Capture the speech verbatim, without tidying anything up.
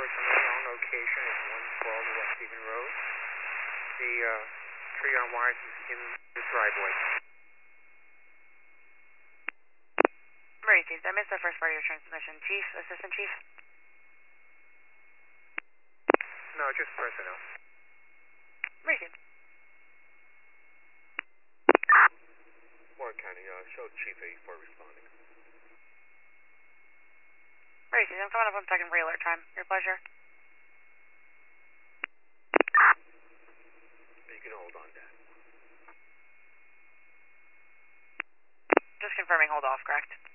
reports on the wrong location. It's one twelve West Stephen Road. The uh, tree on wires is in the driveway. Emergencies. I missed the first part of your transmission. Chief, Assistant Chief? No, just personnel. Emergencies. Warren County, uh, show Chief eighty-four responding. Emergencies. I'm coming up on second for alert time. Your pleasure. You can hold on, Dad. Just confirming hold off, correct?